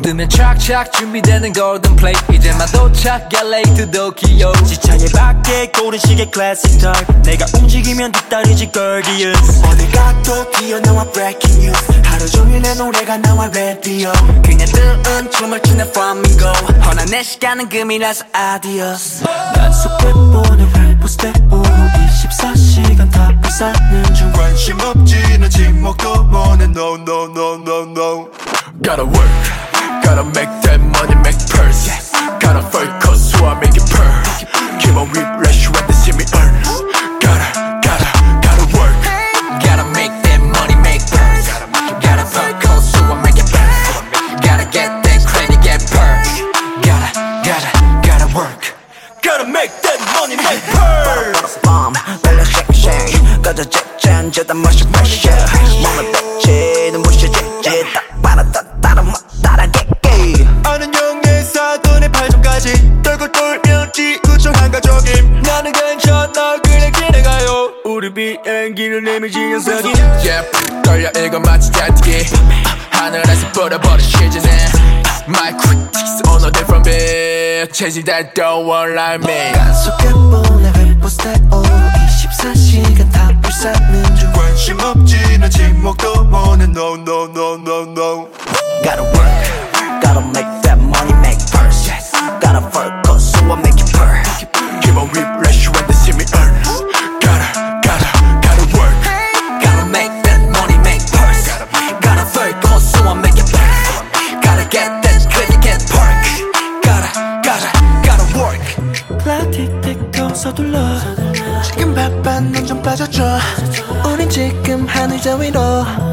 뜨면 착착 준비되는 golden plate 이제 막 도착 LA to Tokyo 지차에 밖에 고른 시계 classic type 내가 움직이면 뒷다리지 gorgeous 어딜 가도 튀어나와 breaking news 하루 종일 내 노래가 나와 radio 그냥 뜨은 춤을 추는 flamingo 허나 내 시간은 금이라서 adios 난 속에 보는 래퍼 스텝으로 24시간 다 불사는 중 관심 없지 난 지목도 못해 no no no no no Gotta work Gotta make that money make purse Gotta focus so I make it purr Keep on refresh when they see me earn Gotta work Gotta make that money make purse Gotta focus so I make it purr Gotta get that credit get purr Gotta work Gotta make that money make purse bomb 빨려 shake shake 꺼져 잭잔 저다 마셔 마셔 몸을 뱉지 눈부셔지지 딱 봐라 따라 따라게게 아는 형의 사돈의 팔점까지 떨고 돌면 지구촌 한가족임 나는 괜찮아 그냥 지나가요 우리 비행기를 내밀지 연석이 Yeah 떨려 이거 마치 잘뛰기 하늘에서 뿌려버린 시즌에 My critics on a different beat Changing that don't want like me 간 속에 보내 래퍼 스텝으로 24시간 다 불사는 중 관심 없지 난 지목도 못해 no no no no no Gotta work Gotta make that money make purse Gotta focus so I make it purr Keep on refresh when they see me earn Gotta work Gotta make that money make purse Gotta focus so I make it purr Gotta get that credit get perk Gotta work 플라틱틱도 서둘러 지금 바빠 넌 좀 빠져줘 우린 지금 하늘 저 위로